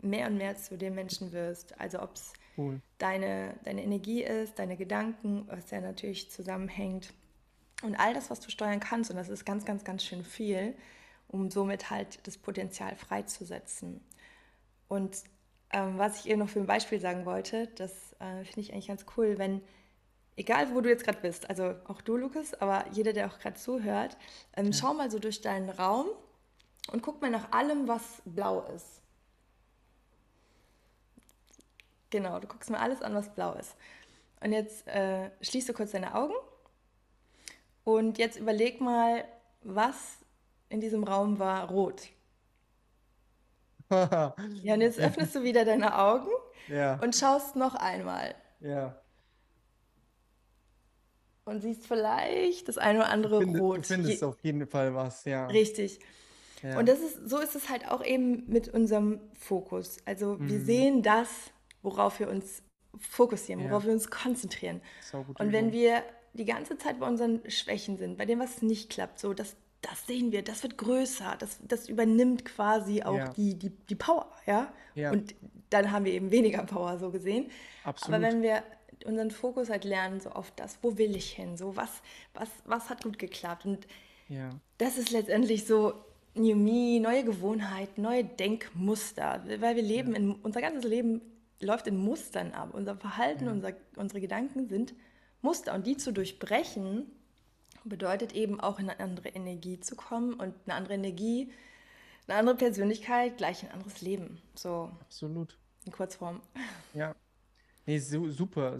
[SPEAKER 2] mehr und mehr zu dem Menschen wirst. Also ob es
[SPEAKER 1] Cool.
[SPEAKER 2] deine, deine Energie ist, deine Gedanken, was ja natürlich zusammenhängt. Und all das, was du steuern kannst, und das ist ganz, ganz, ganz schön viel, um somit halt das Potenzial freizusetzen. Und ähm, was ich eben noch für ein Beispiel sagen wollte, das äh, finde ich eigentlich ganz cool, wenn, egal wo du jetzt gerade bist, also auch du, Lukas, aber jeder, der auch gerade zuhört, ähm,
[SPEAKER 1] Ja.
[SPEAKER 2] schau mal so durch deinen Raum und guck mal nach allem, was blau ist. Genau, du guckst mal alles an, was blau ist. Und jetzt äh, schließt du kurz deine Augen und jetzt überleg mal, was in diesem Raum war rot. Ja, und jetzt
[SPEAKER 1] Ja,
[SPEAKER 2] öffnest du wieder deine Augen
[SPEAKER 1] ja,
[SPEAKER 2] und schaust noch einmal
[SPEAKER 1] ja.
[SPEAKER 2] und siehst vielleicht das eine oder
[SPEAKER 1] Du
[SPEAKER 2] andere
[SPEAKER 1] findest, du
[SPEAKER 2] Rot.
[SPEAKER 1] findest
[SPEAKER 2] Je,
[SPEAKER 1] auf jeden Fall was, ja.
[SPEAKER 2] richtig. Und
[SPEAKER 1] Ja.
[SPEAKER 2] das ist, so ist es halt auch eben mit unserem Fokus. Also wir
[SPEAKER 1] Mhm.
[SPEAKER 2] sehen das, worauf wir uns fokussieren, worauf
[SPEAKER 1] Ja,
[SPEAKER 2] wir uns konzentrieren.
[SPEAKER 1] saugute
[SPEAKER 2] Und wenn
[SPEAKER 1] Übung.
[SPEAKER 2] wir die ganze Zeit bei unseren Schwächen sind, bei dem, was nicht klappt, so das, das sehen wir, das wird größer, das, das übernimmt quasi auch
[SPEAKER 1] Ja,
[SPEAKER 2] die, die, die Power, ja.
[SPEAKER 1] ja,
[SPEAKER 2] Und dann haben wir eben weniger Power so gesehen. Aber
[SPEAKER 1] absolut.
[SPEAKER 2] wenn wir unseren Fokus halt lernen, so auf das, wo will ich hin, so was, was, was hat gut geklappt. Und
[SPEAKER 1] Ja,
[SPEAKER 2] das ist letztendlich so New Me, neue Gewohnheiten, neue Denkmuster, weil wir leben
[SPEAKER 1] ja,
[SPEAKER 2] in, unser ganzes Leben läuft in Mustern ab. Unser Verhalten,
[SPEAKER 1] ja,
[SPEAKER 2] unser, unsere Gedanken sind Muster und die zu durchbrechen bedeutet eben auch in eine andere Energie zu kommen und eine andere Energie, eine andere Persönlichkeit, gleich ein anderes Leben. So
[SPEAKER 1] absolut.
[SPEAKER 2] in Kurzform.
[SPEAKER 1] Ja. Nee, su super,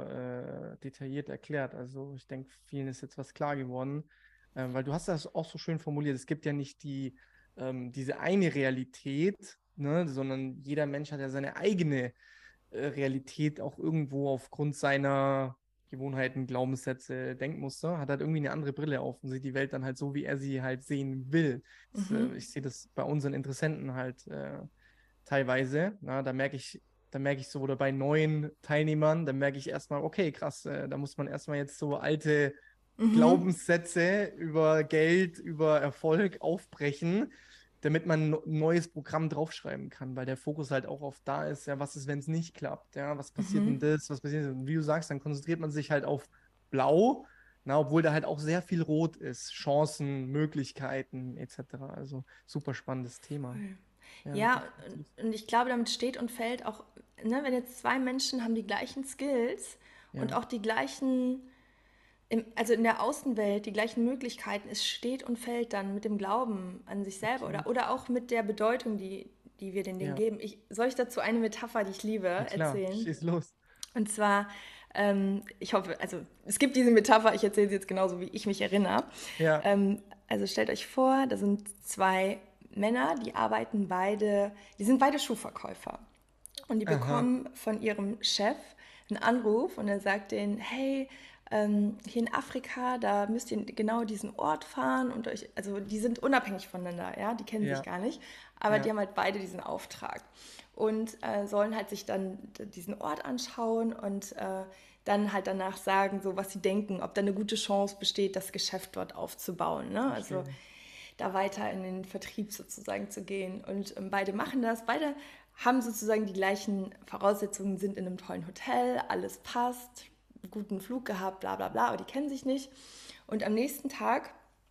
[SPEAKER 1] super äh, detailliert erklärt. Also ich denke, vielen ist jetzt was klar geworden, ähm, weil du hast das auch so schön formuliert. Es gibt ja nicht die, ähm, diese eine Realität, ne, sondern jeder Mensch hat ja seine eigene äh, Realität auch irgendwo aufgrund seiner Gewohnheiten, Glaubenssätze, Denkmuster, hat halt irgendwie eine andere Brille auf und sieht die Welt dann halt so, wie er sie halt sehen will. Das, äh,
[SPEAKER 2] Mhm.
[SPEAKER 1] ich sehe das bei unseren Interessenten halt äh, teilweise. Na, da merke ich, da merke ich so, oder bei neuen Teilnehmern, da merke ich erstmal, okay, krass, äh, da muss man erstmal jetzt so alte
[SPEAKER 2] Mhm.
[SPEAKER 1] Glaubenssätze über Geld, über Erfolg aufbrechen, damit man ein neues Programm draufschreiben kann, weil der Fokus halt auch oft da ist, ja, was ist, wenn es nicht klappt, ja, was passiert denn
[SPEAKER 2] Mhm.
[SPEAKER 1] das, was passiert denn? Und wie du sagst, dann konzentriert man sich halt auf Blau, na, obwohl da halt auch sehr viel Rot ist, Chancen, Möglichkeiten et cetera. Also super spannendes Thema.
[SPEAKER 2] Voll.
[SPEAKER 1] Ja,
[SPEAKER 2] Ja,
[SPEAKER 1] definitiv.
[SPEAKER 2] und ich glaube, damit steht und fällt auch, ne, wenn jetzt zwei Menschen haben die gleichen Skills und
[SPEAKER 1] Ja,
[SPEAKER 2] auch die gleichen, im, also in der Außenwelt die gleichen Möglichkeiten, es steht und fällt dann mit dem Glauben an sich selber oder,
[SPEAKER 1] absolut.
[SPEAKER 2] oder auch mit der Bedeutung, die, die wir den Dingen
[SPEAKER 1] Ja,
[SPEAKER 2] geben. Ich, soll ich dazu eine Metapher, die ich liebe,
[SPEAKER 1] na klar,
[SPEAKER 2] erzählen?
[SPEAKER 1] schieß los.
[SPEAKER 2] Und zwar, ähm, ich hoffe, also es gibt diese Metapher, ich erzähle sie jetzt genauso, wie ich mich erinnere.
[SPEAKER 1] Ja,
[SPEAKER 2] Ähm, also stellt euch vor, da sind zwei Männer, die arbeiten beide, die sind beide Schuhverkäufer. Und die
[SPEAKER 1] aha,
[SPEAKER 2] bekommen von ihrem Chef einen Anruf und er sagt denen, hey, ähm, hier in Afrika, da müsst ihr genau diesen Ort fahren und euch, also die sind unabhängig voneinander, ja, die kennen sich
[SPEAKER 1] ja,
[SPEAKER 2] gar nicht, aber die
[SPEAKER 1] ja,
[SPEAKER 2] haben halt beide diesen Auftrag und äh, sollen halt sich dann diesen Ort anschauen und äh, dann halt danach sagen, so was sie denken, ob da eine gute Chance besteht, das Geschäft dort aufzubauen, ne? Also
[SPEAKER 1] verstehe.
[SPEAKER 2] da weiter in den Vertrieb sozusagen zu gehen. Und ähm, beide machen das. Beide haben sozusagen die gleichen Voraussetzungen, sind in einem tollen Hotel, alles passt, guten Flug gehabt, bla bla bla, aber die kennen sich nicht. Und am nächsten Tag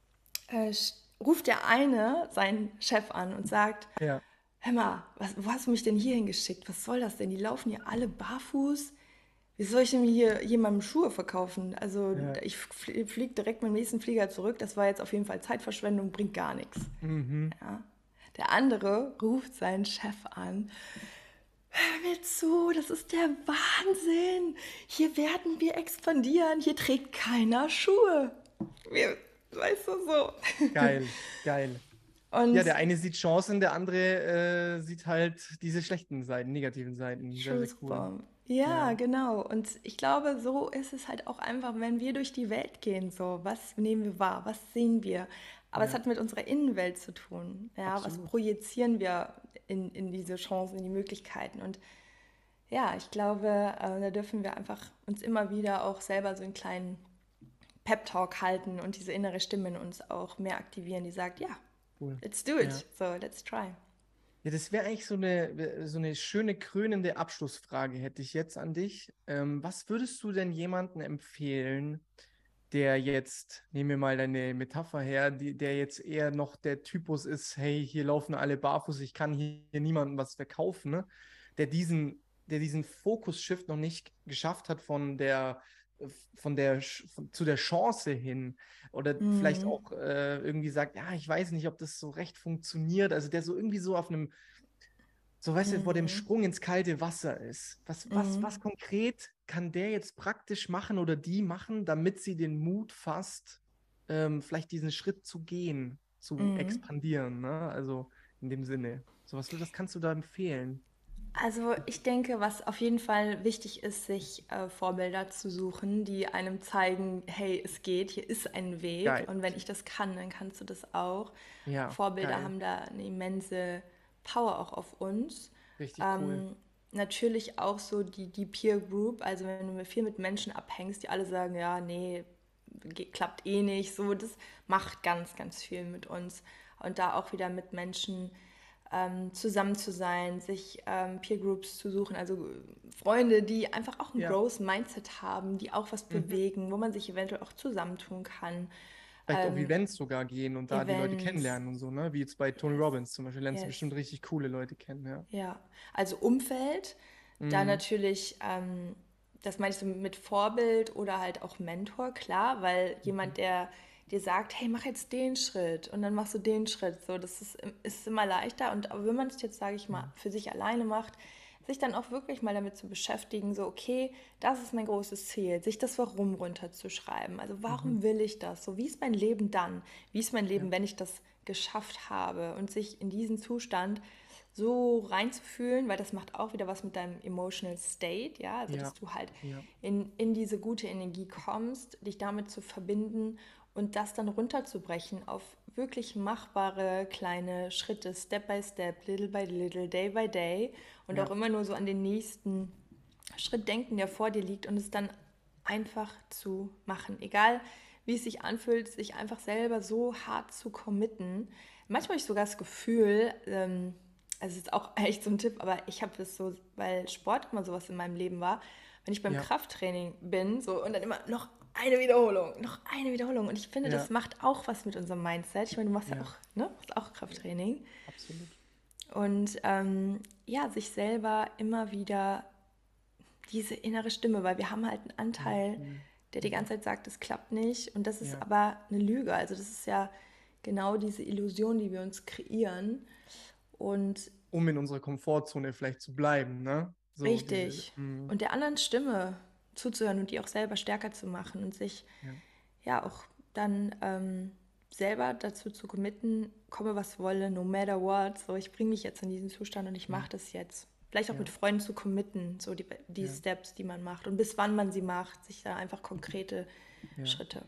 [SPEAKER 2] äh, ruft der eine seinen Chef an und sagt,
[SPEAKER 1] Ja,
[SPEAKER 2] hör mal, was, wo hast du mich denn hierhin geschickt? Was soll das denn? Die laufen hier alle barfuß. Wie soll ich denn hier jemandem Schuhe verkaufen? Also
[SPEAKER 1] ja,
[SPEAKER 2] ich fliege direkt mit dem nächsten Flieger zurück. Das war jetzt auf jeden Fall Zeitverschwendung, bringt gar nichts.
[SPEAKER 1] mhm,
[SPEAKER 2] Ja. Der andere ruft seinen Chef an. Hör mir zu, das ist der Wahnsinn. Hier werden wir expandieren. Hier trägt keiner Schuhe. Wir, weißt du so.
[SPEAKER 1] geil, geil. Ja,
[SPEAKER 2] Und
[SPEAKER 1] der eine sieht Chancen, der andere äh, sieht halt diese schlechten Seiten, negativen Seiten. Sehr, sehr cool.
[SPEAKER 2] Schussbomb. Ja,
[SPEAKER 1] Ja,
[SPEAKER 2] genau. Und ich glaube, so ist es halt auch einfach, wenn wir durch die Welt gehen, so, was nehmen wir wahr, was sehen wir? Aber es
[SPEAKER 1] ja,
[SPEAKER 2] hat mit unserer Innenwelt zu tun. Ja, was
[SPEAKER 1] absolut.
[SPEAKER 2] projizieren wir in, in diese Chancen, in die Möglichkeiten? Und ja, ich glaube, äh, da dürfen wir einfach uns immer wieder auch selber so einen kleinen Pep-Talk halten und diese innere Stimme in uns auch mehr aktivieren, die sagt, ja,
[SPEAKER 1] Cool.
[SPEAKER 2] let's do it.
[SPEAKER 1] Ja.
[SPEAKER 2] So, let's try.
[SPEAKER 1] Ja, das wäre eigentlich so eine, so eine schöne krönende Abschlussfrage hätte ich jetzt an dich. Ähm, was würdest du denn jemandem empfehlen, der jetzt, nehmen wir mal deine Metapher her, die, der jetzt eher noch der Typus ist, hey, hier laufen alle barfuß, ich kann hier, hier niemandem was verkaufen, ne? Der diesen, der diesen Fokus-Shift noch nicht geschafft hat von der, von der, von, zu der Chance hin oder vielleicht
[SPEAKER 2] Mhm.
[SPEAKER 1] auch äh, irgendwie sagt, ja, ich weiß nicht, ob das so recht funktioniert, also der so irgendwie so auf einem so, weißt du, vor dem
[SPEAKER 2] Mhm.
[SPEAKER 1] Sprung ins kalte Wasser ist. Was, was,
[SPEAKER 2] Mhm.
[SPEAKER 1] was konkret kann der jetzt praktisch machen oder die machen, damit sie den Mut fasst, ähm, vielleicht diesen Schritt zu gehen, zu
[SPEAKER 2] Mhm.
[SPEAKER 1] expandieren, ne? Also in dem Sinne. So, was, was kannst du da empfehlen?
[SPEAKER 2] Also ich denke, was auf jeden Fall wichtig ist, sich äh, Vorbilder zu suchen, die einem zeigen, hey, es geht, hier ist ein Weg
[SPEAKER 1] Geil.
[SPEAKER 2] und wenn ich das kann, dann kannst du das auch.
[SPEAKER 1] Ja,
[SPEAKER 2] Vorbilder
[SPEAKER 1] geil.
[SPEAKER 2] haben da eine immense Power auch auf uns.
[SPEAKER 1] Richtig cool.
[SPEAKER 2] Ähm, Natürlich auch so die, die Peer Group, also wenn du viel mit Menschen abhängst, die alle sagen, ja, nee, ge- klappt eh nicht, so, das macht ganz, ganz viel mit uns. Und da auch wieder mit Menschen ähm, zusammen zu sein, sich ähm, Peer Groups zu suchen, also Freunde, die einfach auch ein
[SPEAKER 1] Ja.
[SPEAKER 2] Growth Mindset haben, die auch was
[SPEAKER 1] Mhm.
[SPEAKER 2] bewegen, wo man sich eventuell auch zusammentun kann.
[SPEAKER 1] Vielleicht auf
[SPEAKER 2] Ähm,
[SPEAKER 1] Events sogar gehen und da die Leute
[SPEAKER 2] Events,
[SPEAKER 1] kennenlernen und so, ne? Wie jetzt bei Tony
[SPEAKER 2] yes,
[SPEAKER 1] Robbins zum Beispiel, lernst du
[SPEAKER 2] yes,
[SPEAKER 1] bestimmt richtig coole Leute kennen, ja.
[SPEAKER 2] ja. Also Umfeld, da
[SPEAKER 1] Mhm.
[SPEAKER 2] natürlich, ähm, das meine ich so mit Vorbild oder halt auch Mentor, klar, weil
[SPEAKER 1] Mhm.
[SPEAKER 2] jemand, der dir sagt, hey, mach jetzt den Schritt und dann machst du den Schritt, so, das ist, ist immer leichter und aber wenn man es jetzt, sage ich mal,
[SPEAKER 1] Ja.
[SPEAKER 2] für sich alleine macht, sich dann auch wirklich mal damit zu beschäftigen, so, okay, das ist mein großes Ziel, sich das Warum runterzuschreiben. Also,
[SPEAKER 1] Mhm.
[SPEAKER 2] warum will ich das? So, wie ist mein Leben dann? Wie ist mein
[SPEAKER 1] Ja.
[SPEAKER 2] Leben, wenn ich das geschafft habe? Und sich in diesen Zustand so reinzufühlen, weil das macht auch wieder was mit deinem emotional state, ja, also dass
[SPEAKER 1] Ja.
[SPEAKER 2] du halt
[SPEAKER 1] Ja.
[SPEAKER 2] in, in diese gute Energie kommst, dich damit zu verbinden und das dann runterzubrechen auf wirklich machbare kleine Schritte, Step by Step, little by little, day by day und auch
[SPEAKER 1] Ja.
[SPEAKER 2] immer nur so an den nächsten Schritt denken, der vor dir liegt und es dann einfach zu machen. Egal wie es sich anfühlt, sich einfach selber so hart zu committen. Manchmal habe ich sogar das Gefühl, ähm, also es ist auch echt so ein Tipp, aber ich habe das so, weil Sport immer sowas in meinem Leben war, wenn ich beim
[SPEAKER 1] Ja.
[SPEAKER 2] Krafttraining bin, so und dann immer noch eine Wiederholung, noch eine Wiederholung. Und ich finde, das
[SPEAKER 1] Ja.
[SPEAKER 2] macht auch was mit unserem Mindset. Ich meine, du machst ja
[SPEAKER 1] Ja.
[SPEAKER 2] auch, ne, machst auch Krafttraining.
[SPEAKER 1] Absolut.
[SPEAKER 2] Und ähm, ja, sich selber immer wieder diese innere Stimme, weil wir haben halt einen
[SPEAKER 1] Ja,
[SPEAKER 2] Anteil,
[SPEAKER 1] cool.
[SPEAKER 2] der die
[SPEAKER 1] Mhm.
[SPEAKER 2] ganze Zeit sagt, es klappt nicht. Und das ist
[SPEAKER 1] Ja,
[SPEAKER 2] aber eine Lüge. Also das ist ja genau diese Illusion, die wir uns kreieren. Und
[SPEAKER 1] um in unserer Komfortzone vielleicht zu bleiben, ne? So, diese,
[SPEAKER 2] richtig.
[SPEAKER 1] mm,
[SPEAKER 2] Und der anderen Stimme zuzuhören und die auch selber stärker zu machen und sich
[SPEAKER 1] ja,
[SPEAKER 2] ja auch dann ähm, selber dazu zu committen, komme was wolle, no matter what. So, ich bringe mich jetzt in diesen Zustand und ich
[SPEAKER 1] ja,
[SPEAKER 2] mache das jetzt. Vielleicht auch mit
[SPEAKER 1] ja,
[SPEAKER 2] Freunden zu committen, so die, die
[SPEAKER 1] ja,
[SPEAKER 2] Steps, die man macht und bis wann man sie macht, sich da einfach
[SPEAKER 1] mhm,
[SPEAKER 2] konkrete
[SPEAKER 1] ja.
[SPEAKER 2] Schritte.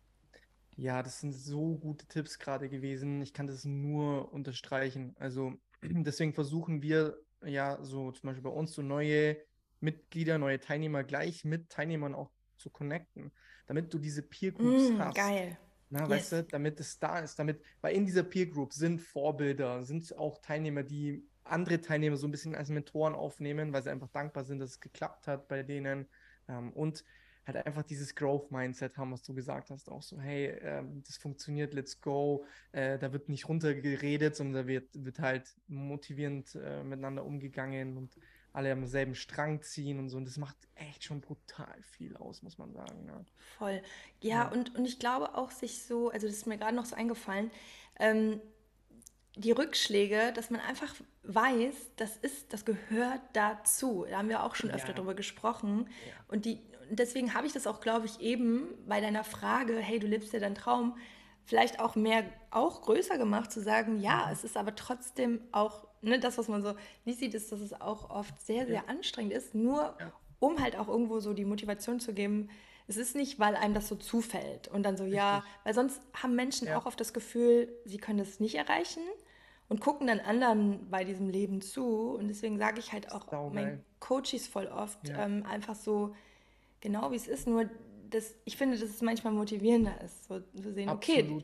[SPEAKER 1] Ja, das sind so gute Tipps gerade gewesen. Ich kann das nur unterstreichen. Also deswegen versuchen wir ja so zum Beispiel bei uns so neue Mitglieder, neue Teilnehmer gleich mit Teilnehmern auch zu connecten, damit du diese Peer Groups
[SPEAKER 2] Mm,
[SPEAKER 1] hast.
[SPEAKER 2] geil.
[SPEAKER 1] Na, weißt
[SPEAKER 2] Yes.
[SPEAKER 1] du, damit es da ist, damit, weil in dieser Peer Group sind Vorbilder, sind auch Teilnehmer, die andere Teilnehmer so ein bisschen als Mentoren aufnehmen, weil sie einfach dankbar sind, dass es geklappt hat bei denen. Ähm, und halt einfach dieses Growth-Mindset haben, was du gesagt hast, auch so, hey, ähm, das funktioniert, let's go. Äh, da wird nicht runtergeredet, sondern da wird, wird halt motivierend äh, miteinander umgegangen und alle am selben Strang ziehen und so. Und das macht echt schon brutal viel aus, muss man sagen. Ne?
[SPEAKER 2] Voll. Ja,
[SPEAKER 1] Ja,
[SPEAKER 2] und, und ich glaube auch sich so, also das ist mir gerade noch so eingefallen, ähm, die Rückschläge, dass man einfach weiß, das ist, das gehört dazu. Da haben wir auch schon öfter
[SPEAKER 1] ja,
[SPEAKER 2] drüber gesprochen.
[SPEAKER 1] ja.
[SPEAKER 2] Und die, deswegen habe ich das auch, glaube ich, eben bei deiner Frage, hey, du lebst ja deinen Traum, vielleicht auch mehr, auch größer gemacht, zu sagen, ja,
[SPEAKER 1] Mhm.
[SPEAKER 2] es ist aber trotzdem auch, ne, das, was man so nicht sieht, ist, dass es auch oft sehr,
[SPEAKER 1] Ja,
[SPEAKER 2] sehr anstrengend ist, nur
[SPEAKER 1] ja,
[SPEAKER 2] um halt auch irgendwo so die Motivation zu geben, es ist nicht, weil einem das so zufällt und dann so, ja,
[SPEAKER 1] richtig.
[SPEAKER 2] weil sonst haben Menschen
[SPEAKER 1] Ja,
[SPEAKER 2] auch oft das Gefühl, sie können das nicht erreichen und gucken dann anderen bei diesem Leben zu. Und deswegen sage ich halt auch meinen
[SPEAKER 1] saugeil.
[SPEAKER 2] Coaches voll oft
[SPEAKER 1] Ja,
[SPEAKER 2] ähm, einfach so, genau wie es ist, nur dass ich finde, dass es manchmal motivierender ist, so zu sehen, okay,
[SPEAKER 1] absolut.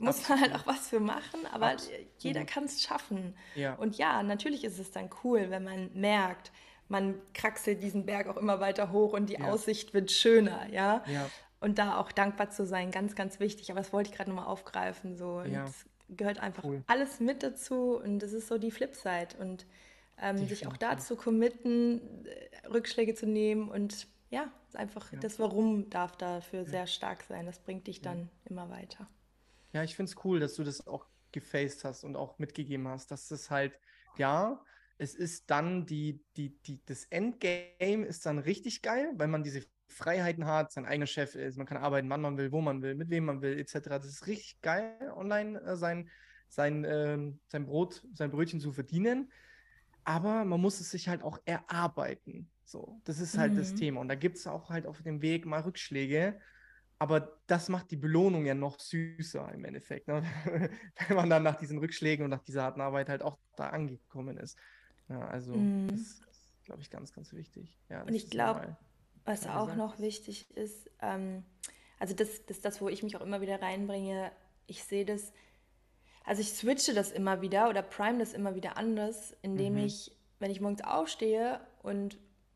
[SPEAKER 2] muss man halt
[SPEAKER 1] absolut,
[SPEAKER 2] auch was für machen, aber jeder
[SPEAKER 1] absolut.
[SPEAKER 2] kann es schaffen.
[SPEAKER 1] Ja,
[SPEAKER 2] Und ja, natürlich ist es dann cool, wenn man merkt, man kraxelt diesen Berg auch immer weiter hoch und die
[SPEAKER 1] ja,
[SPEAKER 2] Aussicht wird schöner, ja.
[SPEAKER 1] ja,
[SPEAKER 2] Und da auch dankbar zu sein, ganz, ganz wichtig. Aber das wollte ich gerade nochmal aufgreifen. So. Und
[SPEAKER 1] ja,
[SPEAKER 2] es gehört einfach
[SPEAKER 1] cool,
[SPEAKER 2] alles mit dazu und das ist so die Flipside. Und ähm, sich auch
[SPEAKER 1] definitiv.
[SPEAKER 2] dazu committen, äh, Rückschläge zu nehmen und ja, einfach
[SPEAKER 1] Ja,
[SPEAKER 2] das Warum darf dafür
[SPEAKER 1] ja,
[SPEAKER 2] sehr stark sein. Das bringt dich
[SPEAKER 1] ja.
[SPEAKER 2] dann immer weiter.
[SPEAKER 1] Ja, ich finde es cool, dass du das auch gefaced hast und auch mitgegeben hast, dass das halt, ja, es ist dann die, die, die, das Endgame ist dann richtig geil, weil man diese Freiheiten hat, sein eigener Chef ist, man kann arbeiten, wann man will, wo man will, mit wem man will, et cetera. Das ist richtig geil, online äh, sein, sein, ähm, sein Brot, sein Brötchen zu verdienen. Aber man muss es sich halt auch erarbeiten. So, das ist halt das
[SPEAKER 2] Mhm.
[SPEAKER 1] Thema. Und da gibt es auch halt auf dem Weg mal Rückschläge. Aber das macht die Belohnung ja noch süßer im Endeffekt, ne? Wenn man dann nach diesen Rückschlägen und nach dieser harten Arbeit halt auch da angekommen ist. Ja, also das
[SPEAKER 2] Mhm.
[SPEAKER 1] ist, glaube ich, ganz, ganz wichtig. Ja,
[SPEAKER 2] Und
[SPEAKER 1] dass
[SPEAKER 2] ich
[SPEAKER 1] das
[SPEAKER 2] glaube,
[SPEAKER 1] nochmal
[SPEAKER 2] was
[SPEAKER 1] klar
[SPEAKER 2] auch
[SPEAKER 1] gesagt
[SPEAKER 2] noch
[SPEAKER 1] ist.
[SPEAKER 2] wichtig ist, ähm, also das, das ist das, wo ich mich auch immer wieder reinbringe. Ich sehe das, also ich switche das immer wieder oder prime das immer wieder anders, indem
[SPEAKER 1] Mhm.
[SPEAKER 2] ich, wenn ich morgens aufstehe und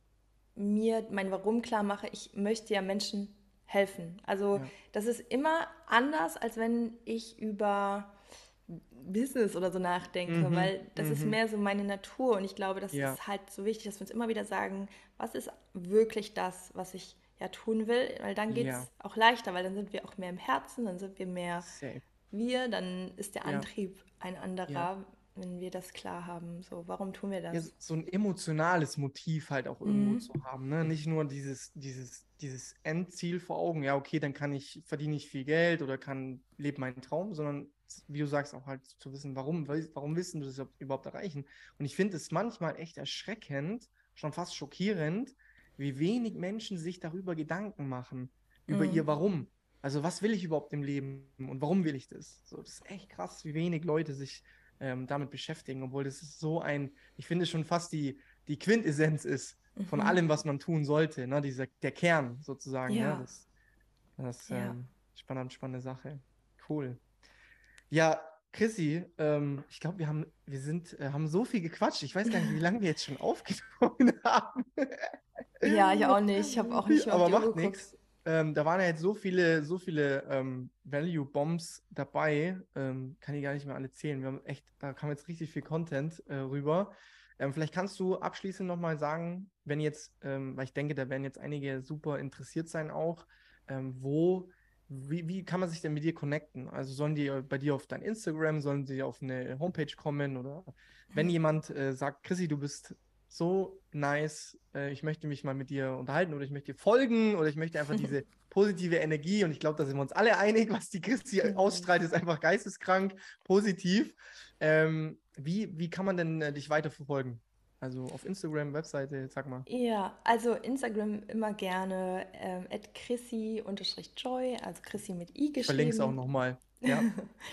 [SPEAKER 2] mir mein Warum klar mache, ich möchte ja Menschen helfen. Also
[SPEAKER 1] Ja,
[SPEAKER 2] das ist immer anders, als wenn ich über Business oder so nachdenke,
[SPEAKER 1] mhm.
[SPEAKER 2] weil das ist
[SPEAKER 1] Mhm.
[SPEAKER 2] mehr so meine Natur und ich glaube, das
[SPEAKER 1] Ja,
[SPEAKER 2] ist halt so wichtig, dass wir uns immer wieder sagen, was ist wirklich das, was ich ja tun will, weil dann geht
[SPEAKER 1] ja,
[SPEAKER 2] es auch leichter, weil dann sind wir auch mehr im Herzen, dann sind wir mehr
[SPEAKER 1] safe.
[SPEAKER 2] wir, dann ist der
[SPEAKER 1] Ja,
[SPEAKER 2] Antrieb ein
[SPEAKER 1] ja.
[SPEAKER 2] anderer, wenn wir das klar haben. So, warum tun wir
[SPEAKER 1] Ja,
[SPEAKER 2] das?
[SPEAKER 1] so ein emotionales Motiv halt auch irgendwo
[SPEAKER 2] Mhm.
[SPEAKER 1] zu haben, ne? Nicht nur dieses, dieses, dieses Endziel vor Augen, ja, okay, dann kann ich, verdiene ich viel Geld oder kann, lebe meinen Traum, sondern wie du sagst, auch halt zu wissen, warum, warum willst du das überhaupt erreichen? Und ich finde es manchmal echt erschreckend, schon fast schockierend, wie wenig Menschen sich darüber Gedanken machen, über
[SPEAKER 2] Mhm.
[SPEAKER 1] ihr Warum. Also was will ich überhaupt im Leben und warum will ich das? So, das ist echt krass, wie wenig Leute sich ähm, damit beschäftigen, obwohl das ist so ein, ich finde schon fast die, die Quintessenz ist von
[SPEAKER 2] Mhm.
[SPEAKER 1] allem, was man tun sollte, ne? Dieser, der Kern sozusagen, ne?
[SPEAKER 2] Ja,
[SPEAKER 1] Das, das
[SPEAKER 2] ja.
[SPEAKER 1] ähm, spannende, spannende Sache. Cool. Ja, Chrissy, ähm, ich glaube, wir haben, wir sind, äh, haben so viel gequatscht. Ich weiß gar nicht, wie lange wir jetzt schon aufgenommen haben.
[SPEAKER 2] Ja, ich auch nicht. Ich habe auch nicht mehr auf
[SPEAKER 1] Aber
[SPEAKER 2] die Uhr
[SPEAKER 1] macht
[SPEAKER 2] geguckt.
[SPEAKER 1] nichts. Ähm, da waren ja jetzt so viele, so viele ähm, Value-Bombs dabei. Ähm, kann ich gar nicht mehr alle zählen. Wir haben echt, da kam jetzt richtig viel Content äh, rüber. Ähm, vielleicht kannst du abschließend nochmal sagen, wenn jetzt, ähm, weil ich denke, da werden jetzt einige super interessiert sein auch, ähm, wo, wie, wie kann man sich denn mit dir connecten? Also sollen die bei dir auf dein Instagram, sollen sie auf eine Homepage kommen oder wenn jemand äh, sagt, Chrissy, du bist so nice, äh, ich möchte mich mal mit dir unterhalten oder ich möchte dir folgen oder ich möchte einfach diese positive Energie und ich glaube, da sind wir uns alle einig, was die Christi ausstrahlt, ist einfach geisteskrank positiv. Ähm, wie, wie kann man denn äh, dich weiterverfolgen? Also auf Instagram, Webseite, sag mal.
[SPEAKER 2] Ja, also Instagram immer gerne ähm, at chrissy-joy, also Chrissy mit I
[SPEAKER 1] Ich verlinke es auch
[SPEAKER 2] geschrieben.
[SPEAKER 1] nochmal. Ja,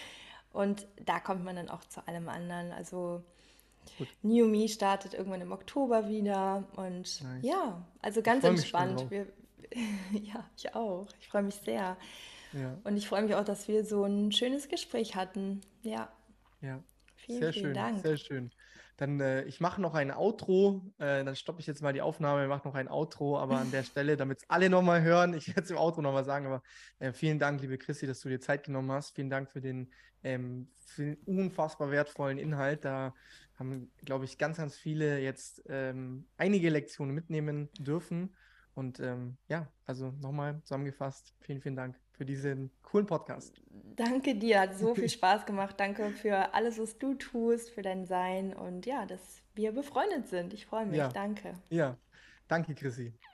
[SPEAKER 2] Und da kommt man dann auch zu allem anderen. Also
[SPEAKER 1] gut,
[SPEAKER 2] New Me startet irgendwann im Oktober wieder. Und
[SPEAKER 1] nice.
[SPEAKER 2] ja, also
[SPEAKER 1] Ich
[SPEAKER 2] ganz
[SPEAKER 1] freue mich schon
[SPEAKER 2] entspannt.
[SPEAKER 1] drauf.
[SPEAKER 2] Wir, ja, ich auch. Ich freue mich sehr.
[SPEAKER 1] Ja,
[SPEAKER 2] Und ich freue mich auch, dass wir so ein schönes Gespräch hatten. Ja,
[SPEAKER 1] ja,
[SPEAKER 2] vielen,
[SPEAKER 1] sehr
[SPEAKER 2] vielen
[SPEAKER 1] schön,
[SPEAKER 2] Dank.
[SPEAKER 1] sehr schön. Dann, äh, ich mache noch ein Outro, äh, dann stoppe ich jetzt mal die Aufnahme, mache noch ein Outro, aber an der Stelle, damit es alle nochmal hören, ich werde es im Outro nochmal sagen, aber äh, vielen Dank, liebe Christi, dass du dir Zeit genommen hast. Vielen Dank für den, ähm, für den unfassbar wertvollen Inhalt. Da haben, glaube ich, ganz, ganz viele jetzt ähm, einige Lektionen mitnehmen dürfen. Und ähm, ja, also nochmal zusammengefasst, vielen, vielen Dank für diesen coolen Podcast.
[SPEAKER 2] Danke dir, hat so viel Spaß gemacht. Danke für alles, was du tust, für dein Sein und ja, dass wir befreundet sind. Ich freue mich.
[SPEAKER 1] Ja,
[SPEAKER 2] Danke.
[SPEAKER 1] ja, danke, Chrissy.